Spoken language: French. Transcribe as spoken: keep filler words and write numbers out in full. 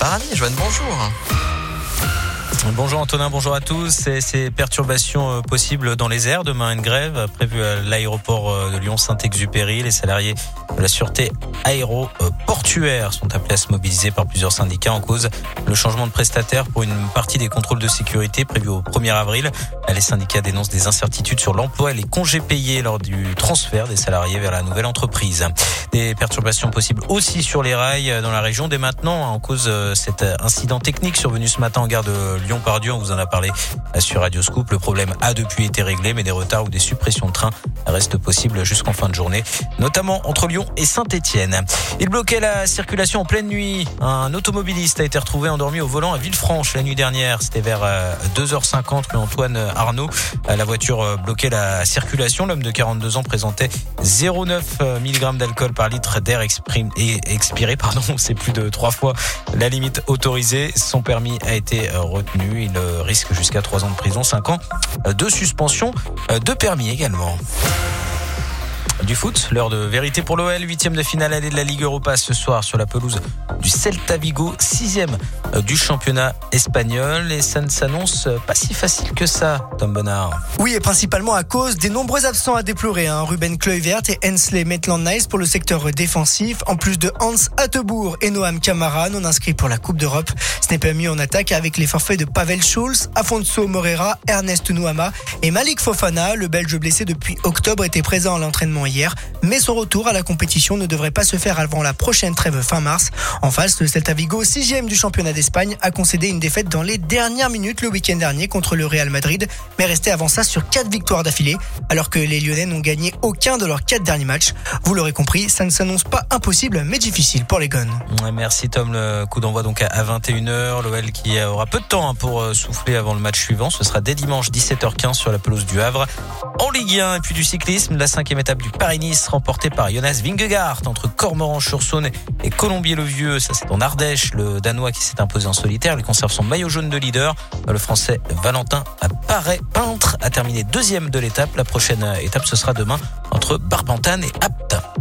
Parani. Joanne, bonjour. Bonjour Antonin, bonjour à tous. Ces, ces perturbations possibles dans les airs. Demain, une grève prévue à l'aéroport de Lyon-Saint-Exupéry. Les salariés de la sûreté aéroportuaire sont appelés à se mobiliser par plusieurs syndicats en cause le changement de prestataire pour une partie des contrôles de sécurité prévus au premier avril. Les syndicats dénoncent des incertitudes sur l'emploi et les congés payés lors du transfert des salariés vers la nouvelle entreprise. Des perturbations possibles aussi sur les rails dans la région dès maintenant en cause cet incident technique survenu ce matin en gare de Lyon-Pardieu. On vous en a parlé sur Radio Scoop. Le problème a depuis été réglé, mais des retards ou des suppressions de trains restent possibles jusqu'en fin de journée, notamment entre Lyon et Saint-Étienne. Il bloquait la circulation en pleine nuit. Un automobiliste a été retrouvé endormi au volant à Villefranche la nuit dernière. C'était vers deux heures cinquante rue Antoine Arnaud. La voiture bloquait la circulation. L'homme de quarante-deux ans présentait zéro virgule neuf milligrammes d'alcool par litre d'air expiré. Pardon, c'est plus de trois fois la limite autorisée. Son permis a été retenu. Il risque jusqu'à trois ans de prison, cinq ans de suspension de permis également. Du foot, l'heure de vérité pour l'O L, huitième de finale allée de la Ligue Europa ce soir sur la pelouse du Celta Vigo, sixième du championnat espagnol, et ça ne s'annonce pas si facile que ça, Tom Bonnard. Oui, et principalement à cause des nombreux absents à déplorer, hein. Ruben Kluivert et Hensley Maitland-Niles pour le secteur défensif, en plus de Hans Hatteboer et Noam Camara, non inscrits pour la Coupe d'Europe. Ce n'est pas mis en attaque avec les forfaits de Pavel Schulz, Afonso Moreira, Ernest Nuama et Malik Fofana. Le Belge blessé depuis octobre était présent à l'entraînement hier, mais son retour à la compétition ne devrait pas se faire avant la prochaine trêve fin mars. En face, le Celta Vigo, sixième du championnat d'Espagne, a concédé une défaite dans les dernières minutes le week-end dernier contre le Real Madrid, mais resté avant ça sur quatre victoires d'affilée, alors que les Lyonnais n'ont gagné aucun de leurs quatre derniers matchs. Vous l'aurez compris, ça ne s'annonce pas impossible, mais difficile pour les Gones. Merci Tom. Le coup d'envoi donc à vingt et une heures. L'O L qui aura peu de temps pour souffler avant le match suivant. Ce sera dès dimanche dix-sept heures quinze sur la pelouse du Havre. En Ligue un, et puis du cyclisme, la cinquième étape du Paris-Nice remportée par Jonas Vingegaard entre Cormoran-sur-Saône et Colombier-le-Vieux. Ça, c'est en Ardèche. Le Danois qui s'est imposé en solitaire, il conserve son maillot jaune de leader. Le Français Valentin Paré-Peintre a terminé deuxième de l'étape. La prochaine étape, ce sera demain entre Barbantane et Apt.